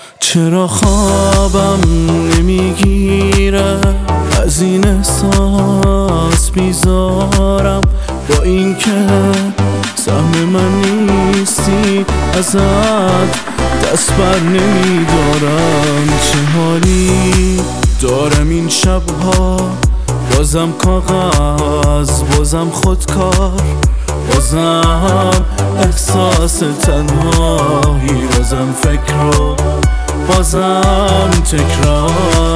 چرا خوابم نمیگیره، از این احساس بیزارم، با اینکه سهم من نیستی ازت دست بر نمیدارم. چه حالی دارم این شبها، بازم کاغذ، بازم خودکار، بازم احساس تنهایی، بازم فکر رو بازم تکرار.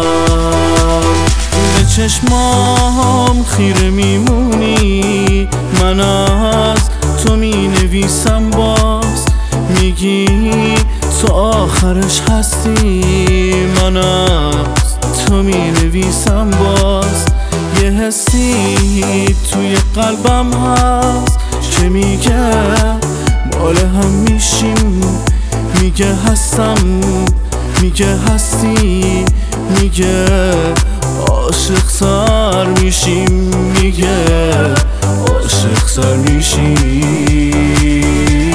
به چشمام خیره میمونی، من از تو می نویسم، باز میگی تو آخرش هستی، من از تو می نویسم، باز یه حسی توی قلبم هست که میگه مال هم میشیم، میگه هستم، میگه هستی، میگه عاشق سر میشیم، میگه عاشق سر میشیم.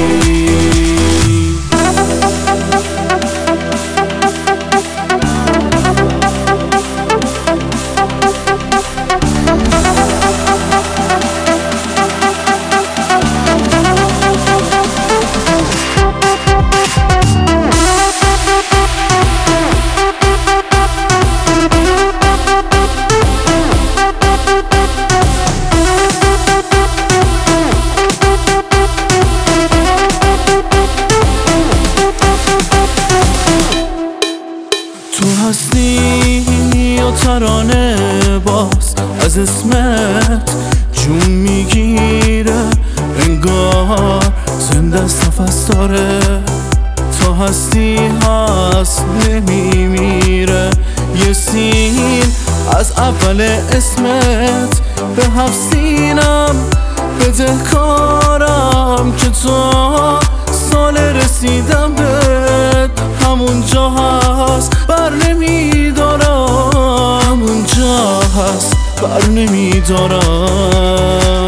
تو هستی یا ترانه باز از اسمت جون میگیره، انگار زنده است نفس داره. تو هستی هست نمیمیره، یه سین از اول اسمت به 7 سینم بدهکارم که تو سال رسیدم بهت همونجا هست بر نمیدارم، همونجا هست بر نمیدارم.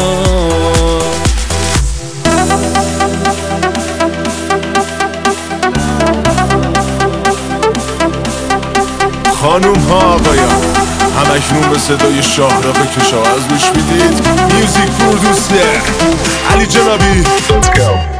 خانوم ها آقایان، همکنون به صدای شاهرخ کشاورز گوش میدید. میوزیک پرودوسر علی جنابی.